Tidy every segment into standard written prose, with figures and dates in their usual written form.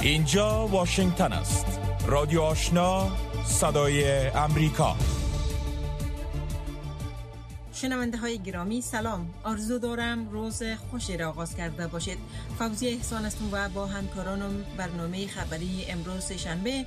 اینجا واشنگتن است. رادیو آشنا، صدای امریکا. شنونده های گرامی سلام، آرزو دارم روز خوشی را آغاز کرده باشید. فوزی احسان هستم و با همکارانم برنامه خبری امروز شنبه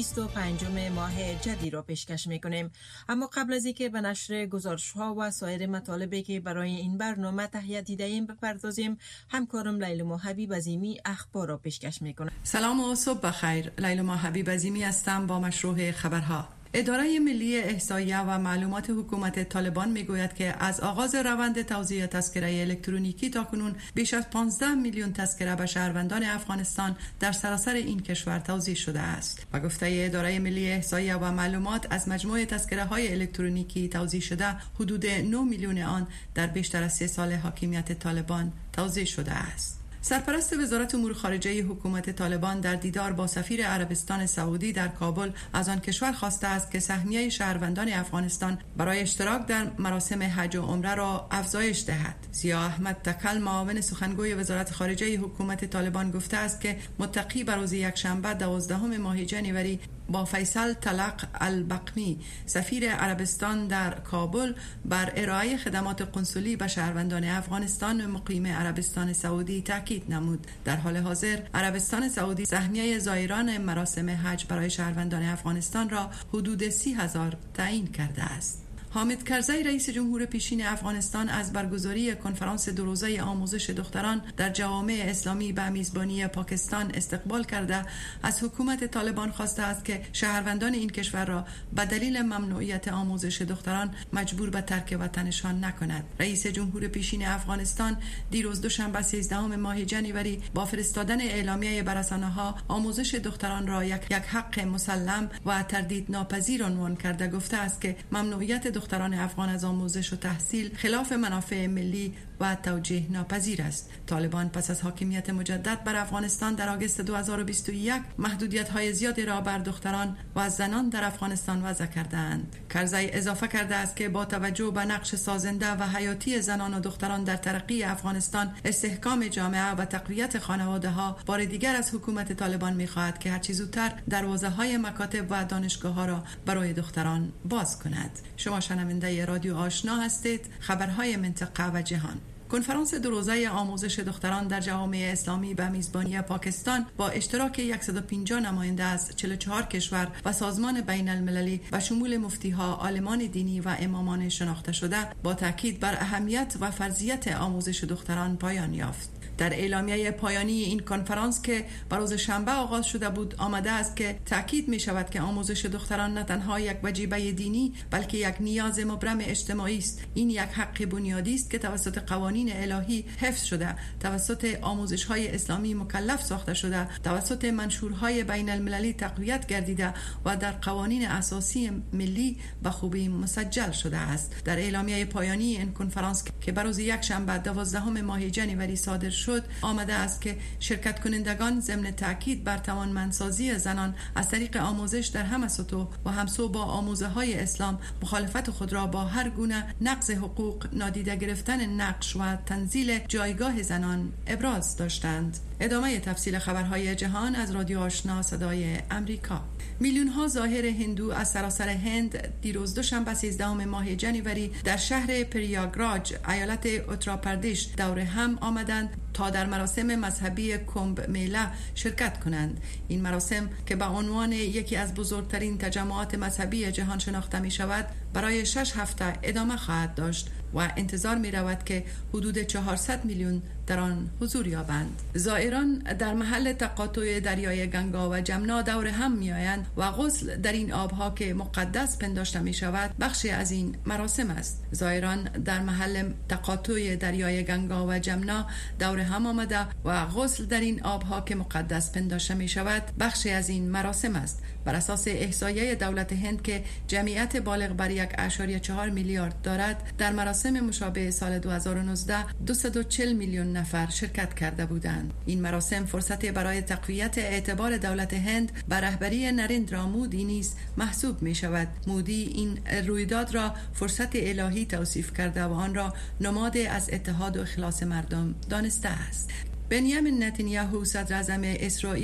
25 ماه جدی را پیشکش میکنیم. اما قبل از اینکه به نشر گزارش ها و سایر مطالبی که برای این برنامه تهیه دیده ایم بپردازیم، همکارم لیلا حبیب عظیمی اخبار را پیشکش میکنه. سلام و صبح بخیر. لیلا حبیب عظیمی هستم با مشروع خبرها. اداره ملی احصایه و معلومات حکومت طالبان میگوید که از آغاز روند توزیع تذکره الکترونیکی تاکنون بیش از 15 میلیون تذکره به شهروندان افغانستان در سراسر این کشور توزیع شده است. و گفته اداره ملی احصایه و معلومات از مجموع تذکره های الکترونیکی توزیع شده حدود 9 میلیون آن در بیشتر از 3 سال حاکمیت طالبان توزیع شده است. سرپرست وزارت امور خارجه حکومت طالبان در دیدار با سفیر عربستان سعودی در کابل از آن کشور خواسته است که سهمیه شهروندان افغانستان برای اشتراک در مراسم حج و عمره را افزایش دهد. ضیا احمد تکل، معاون سخنگوی وزارت خارجه حکومت طالبان، گفته است که متقی بر روز یکشنبه 12 ماه جنوری با فیصل طلق البقمی، سفیر عربستان در کابل، بر ارائه خدمات قنسولی به شهروندان افغانستان مقیم عربستان سعودی تاکید نمود. در حال حاضر عربستان سعودی سهمیه زائران مراسم حج برای شهروندان افغانستان را حدود 30,000 تعیین کرده است. حامد کرزی، رئیس جمهور پیشین افغانستان، از برگزاری کنفرانس دو روزه آموزش دختران در جوامع اسلامی به میزبانی پاکستان استقبال کرده از حکومت طالبان خواسته است که شهروندان این کشور را به دلیل ممنوعیت آموزش دختران مجبور به ترک وطنشان نکند. رئیس جمهور پیشین افغانستان دیروز دوشنبه 13 ماه جنوری با فرستادن اعلامیه بر رسانه‌ها آموزش دختران را یک حق مسلم و تردید ناپذیر عنوان کرده گفته است که ممنوعیت دختران افغان از آموزش و تحصیل خلاف منافع ملی و توجیه ناپذیر است. طالبان پس از حاکمیت مجدد بر افغانستان در آگوست 2021 محدودیت‌های زیادی را بر دختران و زنان در افغانستان وضع کردند. کرزی اضافه کرده است که با توجه به نقش سازنده و حیاتی زنان و دختران در ترقی افغانستان، استحکام جامعه و تقویت خانواده‌ها، بار دیگر از حکومت طالبان می‌خواهد که هرچه زودتر دروازه‌های مکاتب و دانشگاه‌ها را برای دختران باز کند. شما شنونده رادیو آشنا هستید. خبرهای منطقه و جهان. کنفرانس دو روزه آموزش دختران در جوامع اسلامی به میزبانی پاکستان با اشتراک 150 نماینده از 44 کشور و سازمان بین المللی و شمول مفتیها، عالمان دینی و امامان شناخته شده با تاکید بر اهمیت و فرضیت آموزش دختران پایان یافت. در اعلامیه پایانی این کنفرانس که بر روز شنبه آغاز شده بود آمده است که تاکید می شود که آموزش دختران نه تنها یک وجیبه دینی بلکه یک نیاز مبرم اجتماعی است. این یک حق بنیادی است که توسط قوانین الهی حفظ شده، توسط آموزش‌های اسلامی مکلف ساخته شده، توسط منشورهای بین المللی تقویت گردیده و در قوانین اساسی ملی به خوبی مسجل شده است. در اعلامیه پایانی این کنفرانس که بر روز یکشنبه 12 ماه جنوری صادر شد آمده است که شرکت کنندگان ضمن تاکید بر توانمندسازی زنان از طریق آموزش در همه سطوح و همسو با آموزه‌های اسلام مخالفت خود را با هر گونه نقض حقوق، نادیده گرفتن نقش و تنزیل جایگاه زنان ابراز داشتند. ادامه تفصیل خبرهای جهان از رادیو آشنا صدای امریکا. میلیون ها ظاهر هندو از سراسر هند دیروز دوشنبه 13 ماه جنوری در شهر پریاگراج، ایالت اتراپردیش، دور هم آمدند تا در مراسم مذهبی کمب میله شرکت کنند. این مراسم که به عنوان یکی از بزرگترین تجمعات مذهبی جهان شناخته می شود، برای 6 هفته ادامه خواهد داشت و انتظار می رود که حدود 400 میلیون در آن حضور یابند. زائران در محل تقاطع دریای گنگا و جمنا دور هم می آیند و غسل در این آبها که مقدس پنداشته می شود بخشی از این مراسم است. زائران در محل تقاطع دریای گنگا و جمنا دور هم آمده و غسل در این آبها که مقدس پنداشته می شود بخشی از این مراسم است. بر اساس احصایه دولت هند که جمعیت بالغ بر 1.4 میلیارد دارد، در مراسم مشابه سال 2019 240 میلیون نفر شرکت کرده بودند. این مراسم فرصتی برای تقویت اعتبار دولت هند بر رهبری نریندرا مودی نیز محسوب می شود. مودی این رویداد را فرصت الهی توصیف کرده و آن را نماد از اتحاد و اخلاص مردم دانسته است. بنیامین نتانیاهو صدر اعظم اسرائیل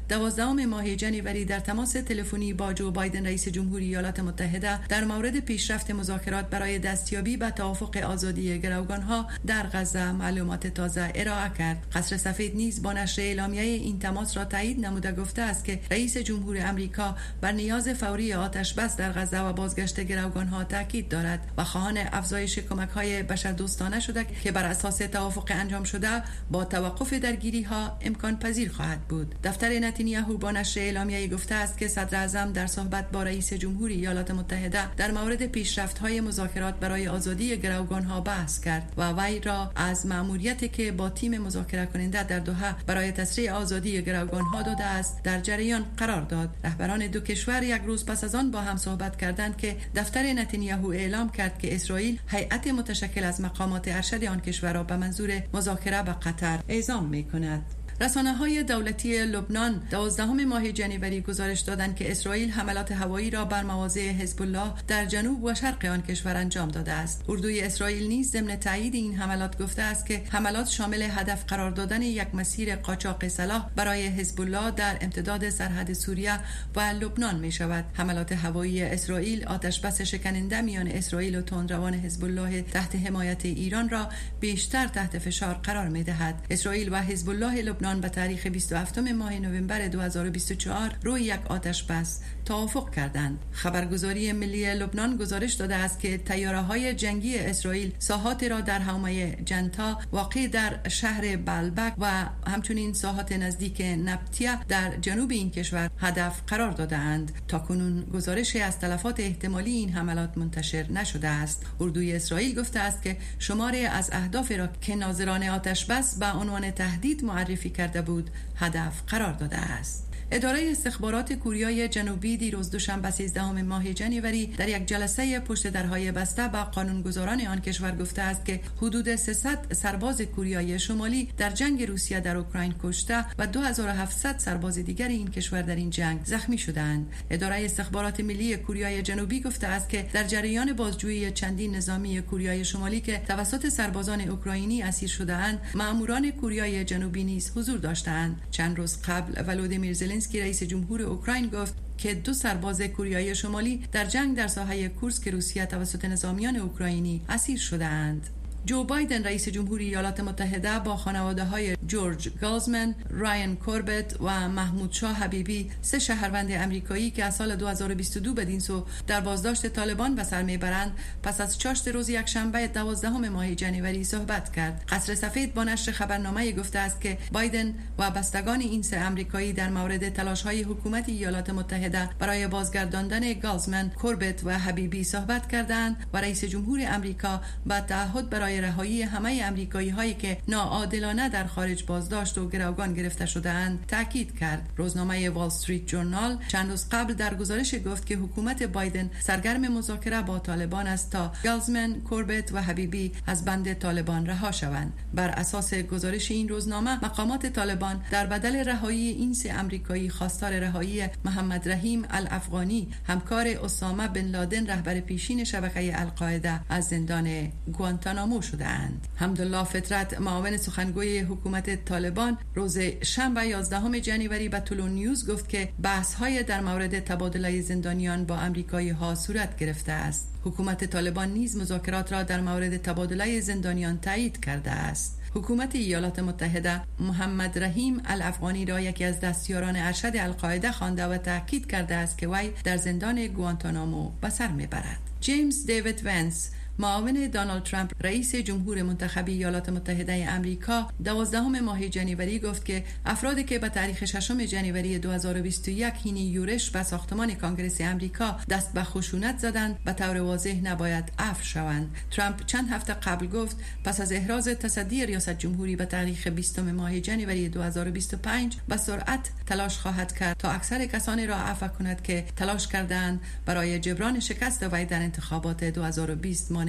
12 ماه جنوری در تماس تلفنی با جو بایدن رئیس جمهوری ایالات متحده در مورد پیشرفت مذاکرات برای دستیابی به توافق آزادی گروگانها در غزه معلومات تازه ارائه کرد. قصر سفید نیز با نشر اعلامیه این تماس را تایید نموده گفته است که رئیس جمهور امریکا بر نیاز فوری آتش بس در غزه و بازگشت گروگانها تاکید دارد و خواهان افزایش کمک‌های بشردوستانه شده که بر اساس توافق انجام شده با توقف درگیری‌ها امکان پذیر خواهد بود. دفتر نتانیاهو با نشر اعلامیه گفته است که صدر اعظم در صحبت با رئیس جمهوری ایالات متحده در مورد پیشرفت‌های مذاکرات برای آزادی گروگانها بحث کرد و وی را از مأموریتی که با تیم مذاکره کننده در دوحه برای تسریع آزادی گروگانها داده است در جریان قرار داد. رهبران دو کشور یک روز پس از آن با هم صحبت کردند که دفتر نتانیاهو اعلام کرد که اسرائیل هیئت متشکل از مقامات ارشد آن کشور را به منظور مذاکره با قطر اعزام می‌کند. رسانه‌های دولتی لبنان 12 ماه جنوری گزارش دادند که اسرائیل حملات هوایی را بر مواضع حزب الله در جنوب و شرق آن کشور انجام داده است. اردوی اسرائیل نیز ضمن تایید این حملات گفته است که حملات شامل هدف قرار دادن یک مسیر قاچاق سلاح برای حزب الله در امتداد سرحد سوریه و لبنان می شود. حملات هوایی اسرائیل آتش بس شکننده میان اسرائیل و تندروان حزب الله تحت حمایت ایران را بیشتر تحت فشار قرار می دهد. اسرائیل و حزب الله لبنان به تاریخ 27 ماه نوامبر 2024 روی یک آتش بس توافق کردند. خبرگزاری ملی لبنان گزارش داده است که طیاره‌های جنگی اسرائیل ساحات را در حومه جنتا واقع در شهر بالبک و همچنین ساحات نزدیک نبتیه در جنوب این کشور هدف قرار داده‌اند. تاکنون گزارشی از تلفات احتمالی این حملات منتشر نشده است. اردوی اسرائیل گفته است که شماری از اهداف را که ناظران آتش بس به عنوان تهدید معرفی کرده بود هدف قرار داده است. اداره استخبارات کوریای جنوبی دیروز دوشنبه 13 ماه جنوری در یک جلسه پشت درهای بسته با قانونگذاران آن کشور گفته است که حدود 300 سرباز کوریای شمالی در جنگ روسیه در اوکراین کشته و 2700 سرباز دیگر این کشور در این جنگ زخمی شدند. اداره استخبارات ملی کوریای جنوبی گفته است که در جریان بازجویی چندین نظامی کوریای شمالی که توسط سربازان اوکراینی اسیر شده‌اند، مأموران کوریای جنوبی نیز حضور داشتند. چند روز قبل ولودیمیر زلنسکی رئیس جمهور اوکراین گفت که 2 سرباز کوریای شمالی در جنگ در ساحه کورسک روسیه توسط نظامیان اوکراینی اسیر شده‌اند. جو بایدن رئیس جمهوری ایالات متحده با خانواده‌های جورج گالزمن، رایان کوربت و محمود شاه حبیبی 3 شهروند امریکایی که از سال 2022 بدین سو در بازداشت طالبان به سر میبرند پس از چاشت روز یکشنبه 12 ماه جنوری صحبت کرد. قصر سفید با نشر خبرنامه گفته است که بایدن و بستگان این 3 امریکایی در مورد تلاش‌های حکومت ایالات متحده برای بازگرداندن گالزمن، کوربت و حبیبی صحبت کردند و رئیس جمهور امریکا با تعهد برای رهایی همه امریکایی هایی که ناعادلانه در خارج بازداشت و گروگان گرفته شده‌اند تاکید کرد. روزنامه وال استریت جورنال چند روز قبل در گزارش گفت که حکومت بایدن سرگرم مذاکره با طالبان است تا گالزمن، کوربت و حبیبی از بند طالبان رها شوند. بر اساس گزارش این روزنامه مقامات طالبان در بدل رهایی این 3 امریکایی خواستار رهایی محمد رحیم الافغانی، همکار اسامه بن لادن رهبر پیشین شبکه القاعده، از زندان گوانتانامو شدند. حمدالله فطرت معاون سخنگوی حکومت طالبان روز شنبه 11 جنوری به طلوع نیوز گفت که بحث‌های در مورد تبادله زندانیان با آمریکایی ها صورت گرفته است. حکومت طالبان نیز مذاکرات را در مورد تبادله زندانیان تایید کرده است. حکومت ایالات متحده محمد رحیم الافغانی را یکی از دستیاران ارشد القاعده خوانده و تاکید کرده است که وی در زندان گوانتانامو به سر میبرد. جیمز دیوید ونس معاون دونالد ترامپ رئیس جمهور منتخب ایالات متحده آمریکا 12 ماه جنوری گفت که افرادی که به تاریخ 6 جنوری 2021 حین یورش به ساختمان کانگرس آمریکا دست به خشونت زدند به طور واضح نباید عفو شوند. ترامپ چند هفته قبل گفت پس از احراز تصدی ریاست جمهوری به تاریخ 20 ماه جنوری 2025 به سرعت تلاش خواهد کرد تا اکثر کسانی را عفو کند که تلاش کردند برای جبران شکست وی در انتخابات 2020 مانع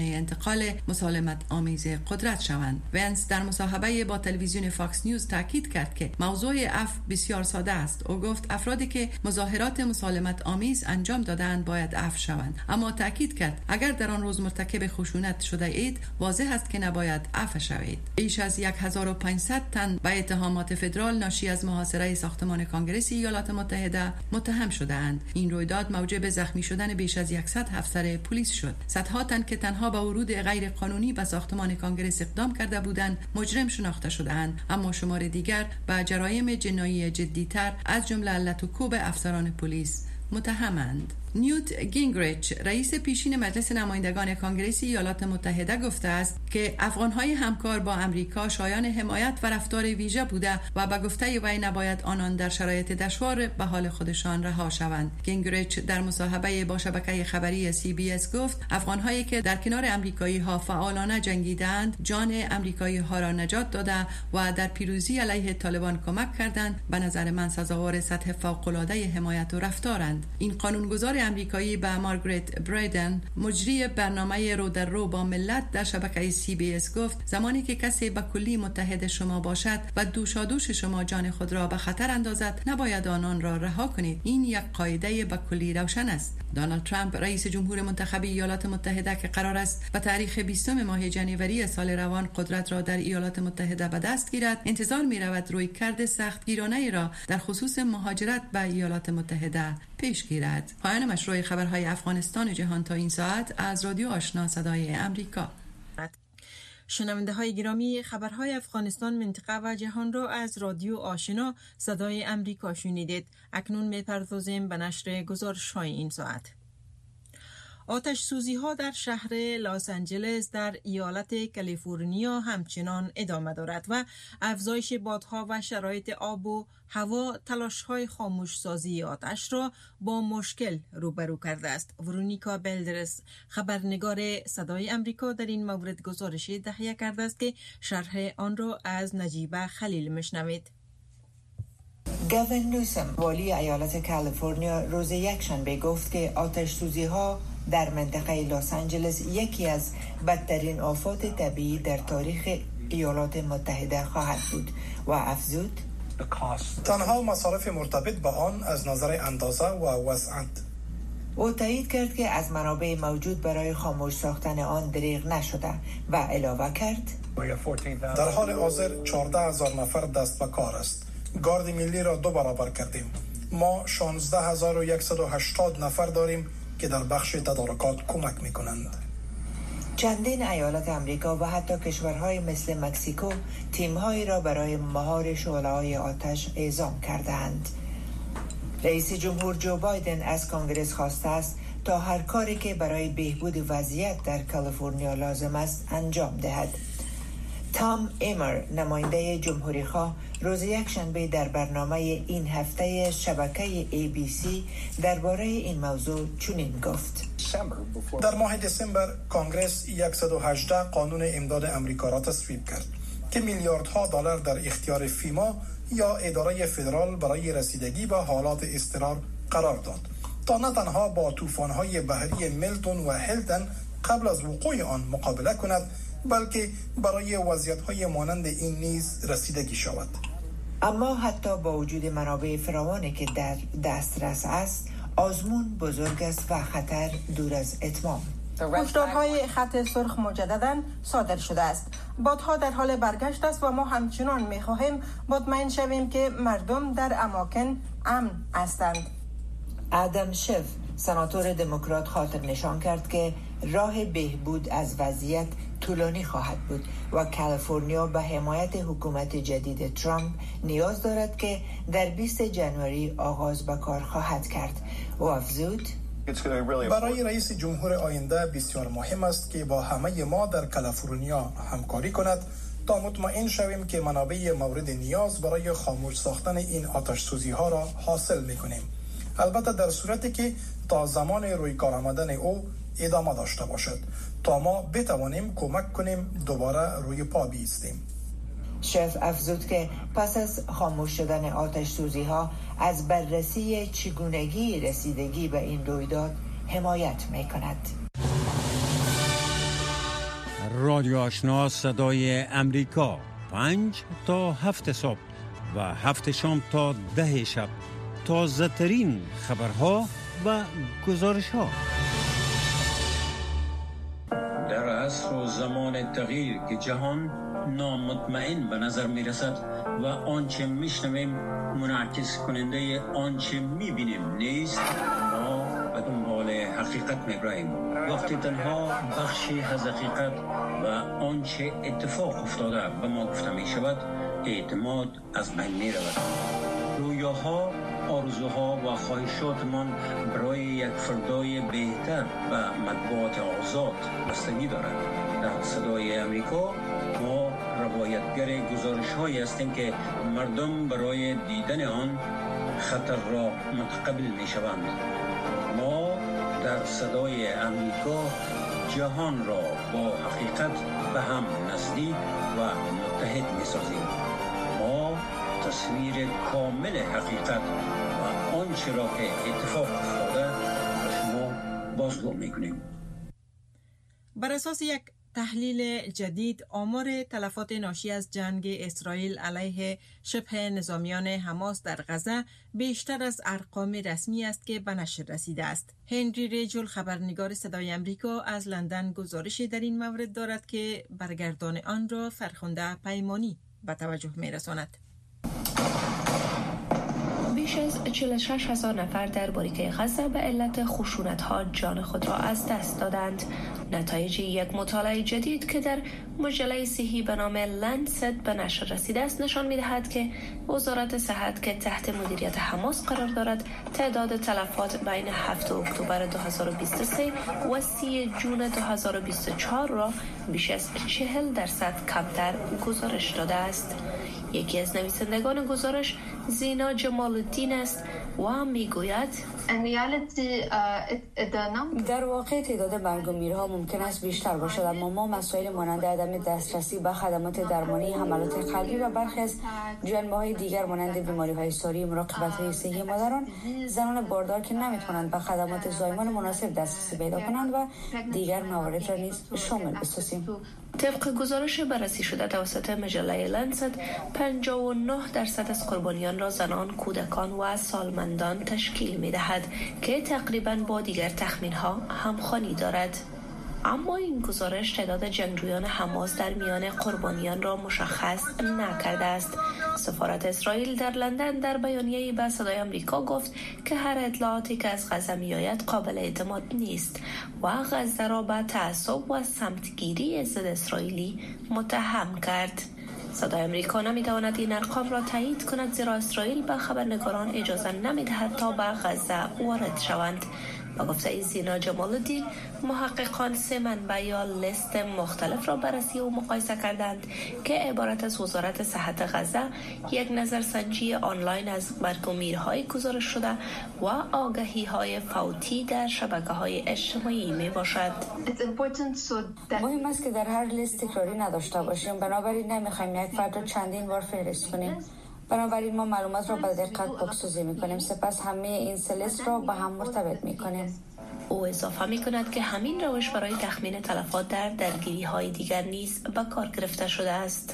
مانع انتقال مسالمت آمیز قدرت شوند. ونس در مصاحبه با تلویزیون فاکس نیوز تاکید کرد که موضوع عفو بسیار ساده است. او گفت افرادی که مظاهرات مسالمت آمیز انجام دادند باید عفو شوند، اما تاکید کرد اگر در آن روز مرتکب خشونت شده اید واضح است که نباید عفو شوید. بیش از 1500 تن به اتهامات فدرال ناشی از محاصره ساختمان کانگرس ایالات متحده متهم شده‌اند. این رویداد موجب زخمی شدن بیش از 100 افسر پلیس شد. صدها تن که تنها به ورود غیر قانونی به ساختمان کانگرس اقدام کرده بودند مجرم شناخته شده‌اند، اما شمار دیگر به جرایم جنایی جدی‌تر از جمله علت و کوب افسران پلیس متهمند. نیوت گینگریچ رئیس پیشین مجلس نمایندگان کانگرس ایالات متحده گفته است که افغان‌های همکار با امریکا شایان حمایت و رفتار ویژه بوده و به گفته وی نباید آنان در شرایط دشوار به حال خودشان رها شوند. گینگریچ در مصاحبه با شبکه خبری CBS گفت افغان‌هایی که در کنار امریکایی‌ها فعالانه جنگیدند جان امریکایی‌ها را نجات داده و در پیروزی علیه طالبان کمک کردند. به نظر من سزاوار سطح فوق‌العاده حمایت و رفتارند. این قانونگذار امریکایی به مارگریت برایدن مجری برنامه رو در رو با ملت در شبکه CBS گفت زمانی که کسی به کلی متحد شما باشد و دوشادوش شما جان خود را به خطر اندازد نباید آنان را رها کنید. این یک قاعده به کلی روشن است. دونالد ترامپ رئیس جمهور منتخب ایالات متحده که قرار است به تاریخ 20 ماه جنوری سال روان قدرت را در ایالات متحده به دست گیرد انتظار می رود رویکرد سختگیرانه را در خصوص مهاجرت به ایالات متحده پیش گیرد. پایان مشروع خبرهای افغانستان و جهان تا این ساعت از رادیو آشنا صدای امریکا. شنونده های گرامی، خبرهای افغانستان، منطقه و جهان را از رادیو آشنا صدای امریکا شنیدید. اکنون می‌پردازیم به نشر گزارش‌های این ساعت. آتش سوزی ها در شهر لس آنجلس در ایالت کالیفرنیا همچنان ادامه دارد و افزایش بادها و شرایط آب و هوا تلاش های خاموش سازی آتش را با مشکل روبرو کرده است. ورونیکا بلدرس خبرنگار صدای امریکا در این مورد گزارشی تهیه کرده است که شرح آن را از نجیبه خلیل میشنوید. گاوین نیوسم والی ایالت کالیفرنیا روز یکشنبه گفت که آتش سوزی ها در منطقه لس آنجلس یکی از بدترین آفات طبیعی در تاریخ ایالات متحده خواهد بود و افزود تنها مصارف مرتبط با آن از نظر اندازه و وسعت. او تایید کرد که از منابع موجود برای خاموش ساختن آن دریغ نشده و علاوه کرد در حال حاضر 14,000 نفر دست به کار است. گارد ملی را 2 برابر کردیم. ما 16,180 نفر داریم که در بخش تدارکات کمک میکنند. چندین ایالت امریکا و حتی کشورهای مثل مکزیکو تیم‌هایی را برای مهار شعله‌های آتش اعزام کردند. رئیس جمهور جو بایدن از کانگرس خواسته است تا هر کاری که برای بهبود وضعیت در کالیفرنیا لازم است انجام دهد. تام ایمر نماینده جمهوری‌خواه روز یکشنبه در برنامه این هفته شبکه ABC درباره این موضوع چنین گفت: در ماه دسامبر کانگرس 118 قانون امداد امریکا را تصویب کرد که میلیاردها دلار در اختیار فیما یا اداره فدرال برای رسیدگی به حالات اضطرار قرار داد تا نه تنها با طوفان‌های بحری میلتون و هیلتن قبل از وقوع آن مقابله کند بلکه برای وضعیت‌های مانند این نیز رسیدگی شود. اما حتی با وجود منابع فراوانی که در دسترس است، آزمون بزرگ است و خطر دور از اتمام. هشدارهای خط سرخ مجدداً صادر شده است. بادها در حال برگشت است و ما همچنان می‌خواهیم مطمئن شویم که مردم در اماکن امن هستند. ادم شف سناتور دموکرات خاطر نشان کرد که راه بهبود از وضعیت طولانی خواهد بود و کالیفرنیا به حمایت حکومت جدید ترامپ نیاز دارد که در 20 جنوری آغاز به کار خواهد کرد. و افزود برای رئیس جمهور آینده بسیار مهم است که با همه ما در کالیفرنیا همکاری کند تا مطمئن شویم که منابع مورد نیاز برای خاموش ساختن این آتش سوزی ها را حاصل می‌کنیم. البته در صورتی که تا زمان روی کار آمدن او ادامه داشته باشد تا ما بتوانیم کمک کنیم دوباره روی پا بایستیم. شف افزود که پس از خاموش شدن آتش سوزی ها از بررسی چگونگی رسیدگی به این رویداد حمایت می کند. رادیو آشنا صدای امریکا 5 تا 7 صبح و 7 شام تا 10 شب تازه ترین خبرها و گزارش ها. در عصر و زمان تغییر که جهان نامطمئن به نظر می رسد و آنچه می شنویم منعکس کننده آنچه می بینیم نیست، ما به دنبال حقیقت می گراییم. وقتی تنها بخشی از حقیقت و آنچه اتفاق افتاده به ما گفته می شود، اعتماد از بین می رود. رویاها، آرزوها و خواهشاتمان برای یک فردای بهتر و مطبوعات آزاد بستگی دارد. در صدای امریکا ما روایتگر گزارش‌هایی هستیم که مردم برای دیدن آن خطر را متقبل می‌شوند. ما در صدای امریکا جهان را با حقیقت به هم نزدیک و متحد می‌سازیم. ما تصویر کامل حقیقت و آنچه را که اتفاق افتاده به شما بازگو می‌کنیم. بر اساس یک تحلیل جدید، آمار تلفات ناشی از جنگ اسرائیل علیه شبه نظامیان حماس در غزه بیشتر از ارقام رسمی است که به نشر رسیده است. هنری ریجل، خبرنگار صدای امریکا از لندن، گزارشی در این مورد دارد که برگردان آن را فرخنده پیمانی به توجه می‌رساند. بیش از 46,000 نفر در باریکه غزه به علت خشونت‌ها جان خود را از دست دادند. نتایج یک مطالعه جدید که در مجله صحی به نام لنست به نشر رسیده است نشان می‌دهد که وزارت صحت که تحت مدیریت حماس قرار دارد، تعداد تلفات بین 7 اکتبر 2023 و 30 جون 2024 را بیش از 40% کمتر گزارش داده است. یکی از نویسندگان گزارش زینا جمال الدین است و میگوید در واقع تعداد مرگ و میرها ممکن است بیشتر باشد، اما ما مسائل مانند عدم دسترسی به خدمات درمانی، حملات قلبی و برخی از جنبه‌های دیگر مانند بیماری‌های ساری، مراقبت‌های صحی مادران، زنان باردار که نمی‌توانند به خدمات زایمان مناسب دسترسی پیدا کنند و دیگر موارد را نیز شامل بسازیم. طبق گزارش بررسی شده توسط مجله لنست، 59% از قربانیان را زنان، کودکان و سالمندان تشکیل می‌دهد که تقریباً با دیگر تخمین‌ها همخوانی دارد. اما این گزارش تعداد جنگجویان حماس در میان قربانیان را مشخص نکرده است. سفارت اسرائیل در لندن در بیانیه‌ای به صدای آمریکا گفت که هر اطلاعاتی که از غزه می‌آید قابل اعتماد نیست و غزه را به تعصب و سمتگیری ضد اسرائیلی متهم کرد. صدای آمریکا نمی‌تواند این ارقام را تایید کند، زیرا اسرائیل به خبرنگاران اجازه نمی‌دهد تا به غزه وارد شوند. با گفته زینا جمال الدین، محققان 3 منبع یا لیست مختلف را بررسی و مقایسه کردند که عبارت از وزارت صحت غزه، یک نظرسنجی آنلاین از مرگ و میرهای گزارش شده و آگهی‌های فوتی در شبکه‌های اجتماعی میباشد. مهم است که در هر لیست تکراری نداشته باشیم، بنابراین نمی‌خوایم یک فرد را چندین بار فهرست کنیم. بنابراین ما معلومات را به دقت پاکسازی می‌کنیم، سپس همه این لیست را با هم مرتبط می‌کنیم. او اضافه می‌کند که همین روش برای تخمین تلفات در درگیری‌های دیگر نیز به کار گرفته شده است.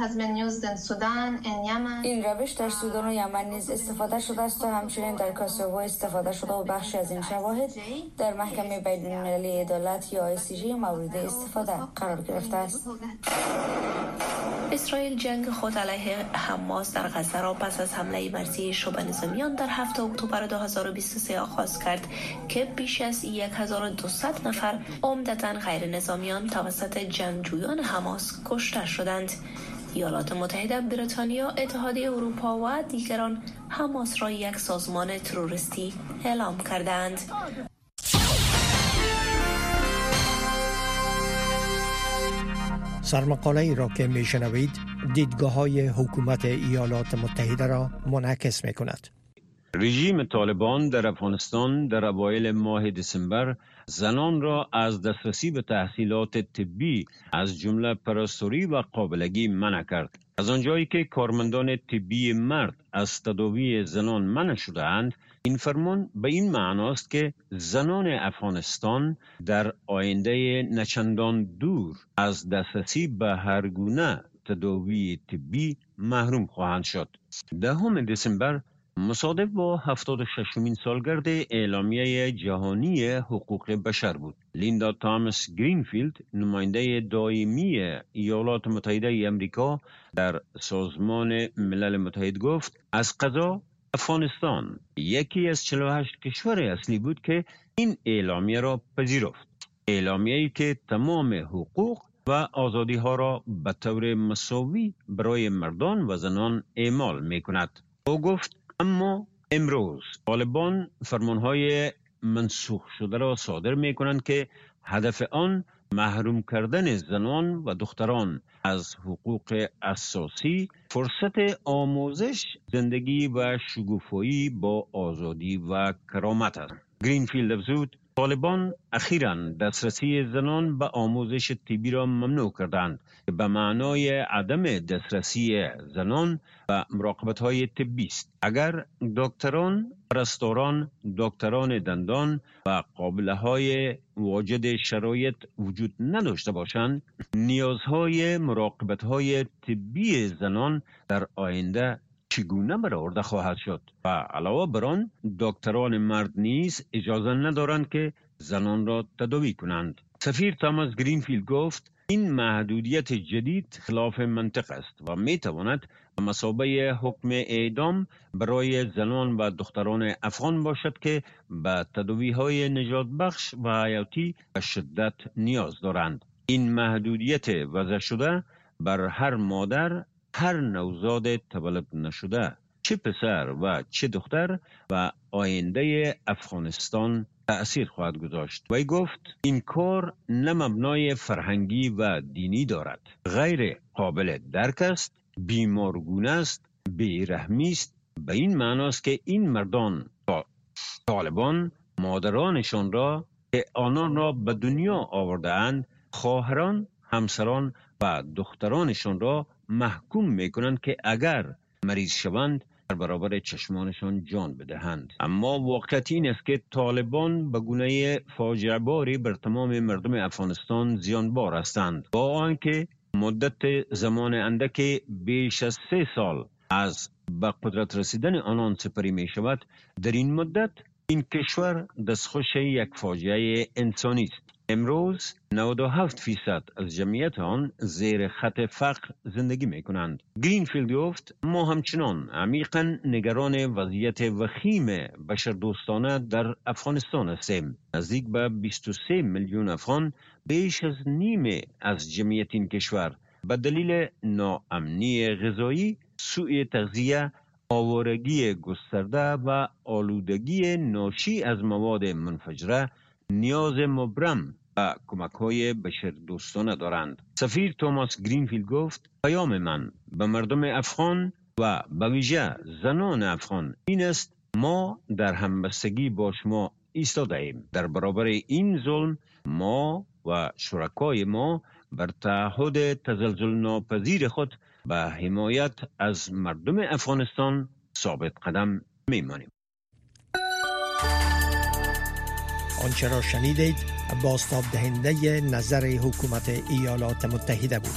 این روش در سودان و یمن نیز استفاده شده است و همچنین در کاسوو استفاده شده و بخشی از این شواهد در محکمه بین‌المللی عدالت یا ICJ مورد استفاده قرار گرفته است. اسرائیل جنگ خود علیه حماس در غزه را پس از حمله مرزی شبه نظامیان در 7 اکتبر 2023 آغاز کرد که بیش از 1200 نفر عمدتاً غیر نظامیان توسط جنگجویان حماس کشته شدند. ایالات متحده، بریتانیا، اتحادیه اروپا و دیگران حماس را یک سازمان تروریستی اعلام کردند. سرمقاله ای را که می شنوید دیدگاه‌های حکومت ایالات متحده را منعکس می کند. رژیم طالبان در افغانستان در اوایل ماه دسامبر زنان را از دسترسی به تحصیلات طبی از جمله پرستاری و قابلگی منع کرد. از آنجایی که کارمندان طبی مرد از تداوی زنان منع شده‌اند، این فرمان به این معناست که زنان افغانستان در آینده نچندان دور از دسترسی به هر گونه تداوی طبی محروم خواهند شد. 10 دسامبر مصادف با 76مین سالگرد اعلامیه جهانی حقوق بشر بود. لیندا تامس گرینفیلد، نماینده دائمی ایالات متحده امریکا در سازمان ملل متحد، گفت از قضا افغانستان یکی از 48 کشور اصلی بود که این اعلامیه را پذیرفت. اعلامیه‌ای که تمام حقوق و آزادی ها را به طور مساوی برای مردان و زنان اعمال می کند. او گفت اما امروز طالبان فرمانهای منسوخ شده را صادر می کنند که هدف آن محروم کردن زنان و دختران از حقوق اساسی، فرصت آموزش، زندگی و شکوفایی با آزادی و کرامت است. گرینفیلد افزود طالبان اخیراً دسترسی زنان به آموزش طبی را ممنوع کردند که به معنای عدم دسترسی زنان به مراقبت‌های طبی است. اگر دکتران، پرستاران، دکتران دندان و قابله‌های واجد شرایط وجود نداشته باشند، نیازهای مراقبت‌های طبی زنان در آینده چگونه برآورده خواهد شد؟ و علاوه بر آن دکتران مرد نیز اجازه ندارند که زنان را تداوی کنند. سفیر تاماس گرینفیلد گفت این محدودیت جدید خلاف منطق است و می تواند به مثابه حکم اعدام برای زنان و دختران افغان باشد که به تداوی‌های نجات بخش و حیاتی به شدت نیاز دارند. این محدودیت وضع شده بر هر مادر، هر نوزاد تولد نشده، چه پسر و چه دختر، و آینده افغانستان تأثیر خواهد گذاشت. وی گفت این کار نه مبنای فرهنگی و دینی دارد، غیر قابل درک است، بیمارگونه است، بیرحمی است. به این معناست که این مردان طالبان مادرانشان را که آنان را به دنیا آورده اند، خواهران، همسران و دخترانشان را محکوم میکنند که اگر مریض شوند در برابر چشمانشان جان بدهند. اما واقعیت این است که طالبان به گونه فاجعه باری بر تمام مردم افغانستان زیانبار هستند، با آنکه مدت زمان اندک بیش از 3 سال از به قدرت رسیدن آنان سپری می شود. در این مدت این کشور دستخوش یک فاجعه انسانی است. امروز 97% از جمعیت آن زیر خط فقر زندگی می کنند. گرینفیلد گفت ما همچنان عمیقاً نگران وضعیت وخیم بشردوستانه در افغانستان هستیم. نزدیک به 23 میلیون افغان، بیش از نیمه از جمعیت این کشور، به دلیل ناامنی غذایی، سوء تغذیه، آوارگی گسترده و آلودگی ناشی از مواد منفجره نیاز مبرم به کمک‌های بشردوستانه دارند. سفیر توماس گرینفیلد گفت پیام من به مردم افغان و به ویژه زنان افغان این است: ما در همبستگی با شما ایستاده ایم. در برابر این ظلم ما و شرکای ما بر تعهد تزلزل ناپذیر خود به حمایت از مردم افغانستان ثابت قدم میمانیم. آنچه را شنیدید بازتاب دهنده نظر حکومت ایالات متحده بود.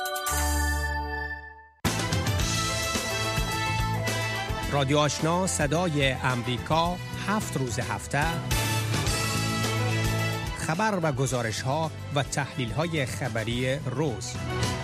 رادیو آشنا صدای امریکا 7 روز هفته خبر و گزارش ها و تحلیل های خبری روز.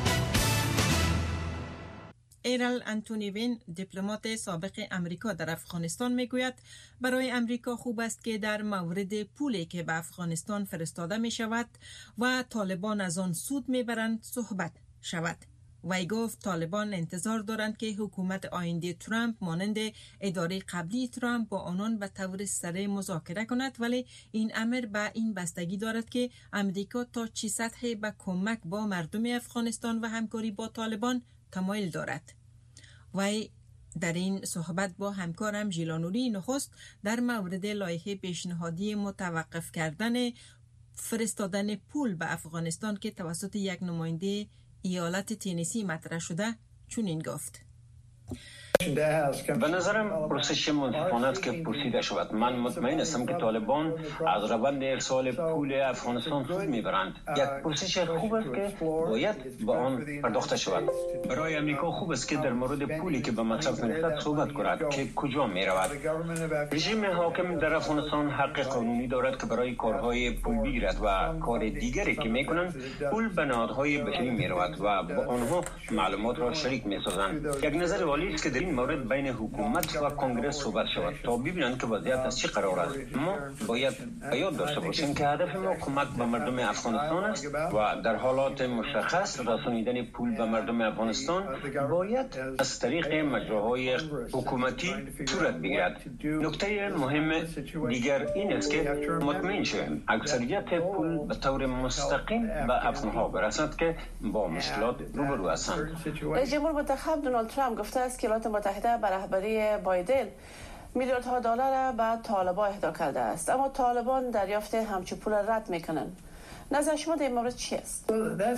ایرل انتونی وین، دیپلمات سابق امریکا در افغانستان، میگوید برای امریکا خوب است که در مورد پولی که به افغانستان فرستاده می شود و طالبان از آن سود می برند صحبت شود. وی گفت طالبان انتظار دارند که حکومت آینده ترامپ مانند اداره قبلی ترامپ با آنان به طور سره مذاکره کند، ولی این امر به این بستگی دارد که امریکا تا چه سطح به کمک با مردم افغانستان و همکاری با طالبان تمایل دارد. وی در این صحبت با همکارم ژیلانوری نخست در مورد لایحه پیشنهادی متوقف کردن فرستادن پول به افغانستان که توسط یک نماینده ایالت تنسی مطرح شده چنین گفت: به نظرم پرسش منصفانه است که پرسیده شود. من مطمئن هستم که طالبان از روند ارسال پول افغانستان سود میبرند. یک پرسش خوب است که باید به آن پرداخته شود. برای امریکا خوب است که در مورد پولی که به مصرف میرسد صحبت کند که کجا میرود. رژیم حاکم در افغانستان حق قانونی دارد که برای کارهای پول بگیرد و کار دیگری که میکنند پول به نهادهای بشری میرود و با آنها معلومات را شریک میسازند. یک نظر عالی است که در این مورد بین حکومت و کنگره صحبت شود تا ببینند که وضعیت از چه قرار است. ما باید به یاد داشته باشیم که هدف ما کمک به مردم افغانستان است و در حالات مشخص رسانیدن پول به مردم افغانستان باید از طریق مجراهای حکومتی صورت بگیرد. نکته مهم دیگر این است که مطمئن شویم اکثریت پول به طور مستقیم به افغانها برسد که با مشکلات روبرو هستند. رئیس جمهور منتخب دونالد ترامپ گفته است که ایالات متحده به رهبری بایدن میلیاردها دلار به طالبان اهدا کرده است، اما طالبان دریافت همچون پول رد میکنند. نظر شما در این مورد چی است؟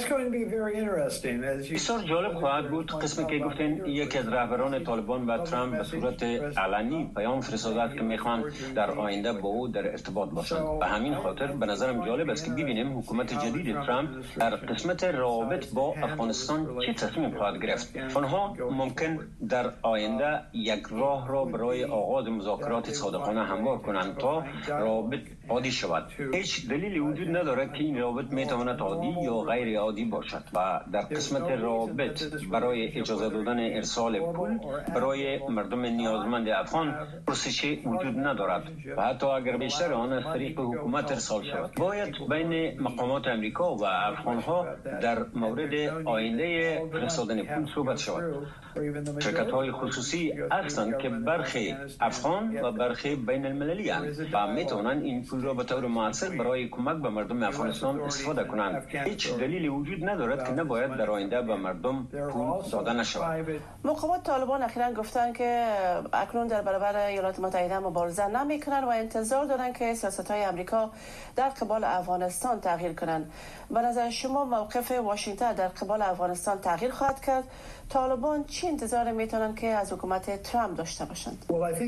بسیار جالب خواهد بود قسمی که گفتین یکی از رهبران طالبان به ترامپ به صورت علنی پیام فرستاده که میخوان در آینده با او در ارتباط باشند. به همین خاطر به نظرم جالب است که ببینیم حکومت جدید ترامپ در قسمت روابط با افغانستان چه تصمیم خواهد گرفت. آنها ممکن در آینده یک راه را برای آغاز مذاکرات صادقانه هموار کنند تا روابط عادی شود. هیچ دلیلی وجود ندارد که این روابط میتواند عادی یا غیر عادی باشد و در قسمت روابط برای اجازه دادن ارسال پول برای مردم نیازمند افغان پرسشی وجود ندارد و حتی اگر بیشتر آن از طریق حکومت ارسال شود باید بین مقامات امریکا و افغانها در مورد آینده فرستادن پول صحبت شود. شرکت‌های خصوصی هستند که برخی افغان و برخی بین المللی هستند و میتوانند این پول را به طور مؤثر برای کمک به مردم افغانستان استفاده کنند. هیچ دلیلی وجود ندارد که نباید در آینده به مردم پول داده نشود. مقامات طالبان اخیراً گفتند که اکنون در برابر ایالات متحده مبارزه نمی‌کنند و انتظار دارند که سیاست‌های آمریکا در قبال افغانستان تغییر کنند. به نظر شما موقف واشنگتن در قبال افغانستان تغییر خواهد کرد؟ طالبان چی انتظار میتونن که از حکومت ترامپ داشته باشند؟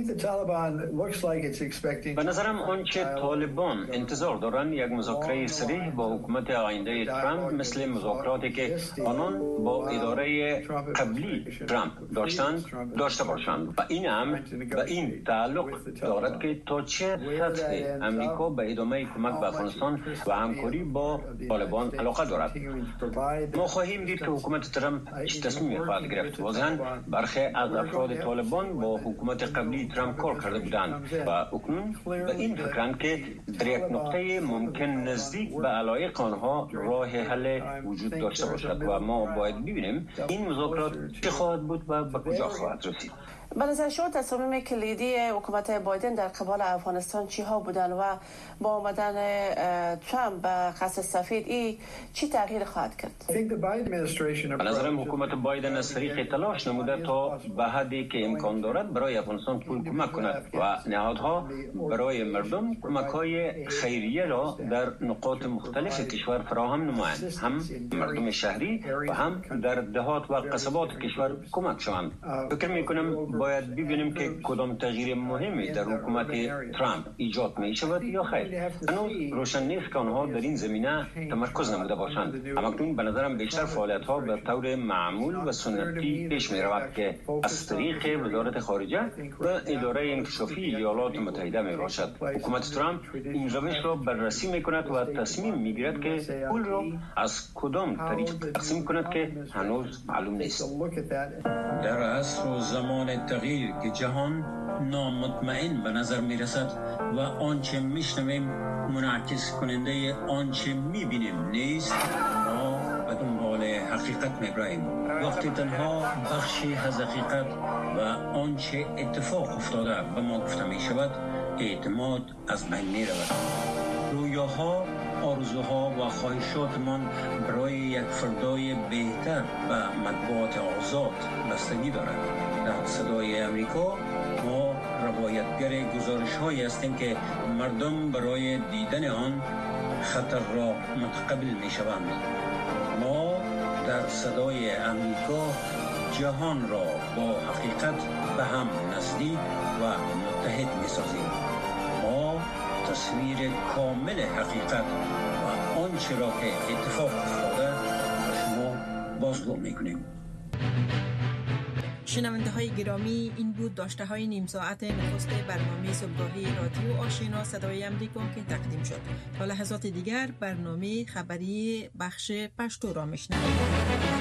به نظرم آنچه طالبان انتظار دارند یک مذاکره صریح با حکومت آینده ترامپ مثل مذاکراتی که آنان با اداره قبلی ترامپ داشته باشند و این هم به این تعلق دارد که تا چه سطح امریکا به ادامه کمک به افغانستان و همکاری با طالبان علاقه دارد. ما خواهیم دید که حکومت ترامپ چه تصمیمی خواهد گرفت. واضحاً برخی از افراد طالبان با حکومت قبلی ترامپ کار کرده بودند و اکنون به این فکرند که در یک نقطه ممکن نزدیک به علایق آنها راه حل وجود داشته باشد و ما باید ببینیم این مذاکرات چه خواهد بود و به کجا خواهد رسید. به نظر شما تصامیم کلیدی حکومت بایدن در قبال افغانستان چی ها بودن و با آمدن ترامپ به قصر سفید چی تغییر خواهد کرد؟ به نظرم حکومت بایدن از طریق تلاش نموده تا به حدی که امکان دارد برای افغانستان پول کمک کند و نهادها برای مردم کمک‌های خیریه را در نقاط مختلف کشور فراهم نمایند، هم مردم شهری و هم در دهات و قصبات کشور کمک شوند. فکر می‌کنم باید ببینیم که کدام تغییر مهمی در حکومت ترامپ ایجاد می شود یا خیر. هنوز روشن نیست که آنها در این زمینه تمرکز نموده باشند. اما اکنون به نظرم بیشتر فعالیت ها به طور معمول و سنتی پیش می رود که از طریق وزارت خارجه و اداره انکشافی ایالات متحده می باشد. حکومت ترامپ این روش را بررسی می کند و تصمیم می گیرد که پول را از کدام طریق تقسیم کند که هنوز معلوم نیست. در عصر و زمان تغییر که جهان نامطمئن به نظر می رسد و آنچه می شنویم منعکس کننده آنچه می بینیم نیست، ما به دنبال حقیقت می براییم. وقتی تنها بخشی از حقیقت و آنچه اتفاق افتاده به ما گفته می شود، اعتماد از بین می رود. رویاها، آرزوها و خواهشاتمان برای یک فردای بهتر و مطبوعات آزاد بستگی دارد. در صدای امریکا ما روایتگر گزارش‌هایی هستیم که مردم برای دیدن آن خطر را متقبل می‌شوند. ما در صدای امریکا جهان را با حقیقت به هم نزدیک و متحد می‌سازیم. ما تصویر کامل حقیقت و آنچه را که اتفاق افتاده شما بازگو می‌کنیم. شنونده های گرامی، این بود داشته های نیم ساعت نخست برنامه صبحگاهی رادیو آشنا صدای امریکا که تقدیم شد. تا لحظات دیگر برنامه خبری بخش پشتو را میشنوید.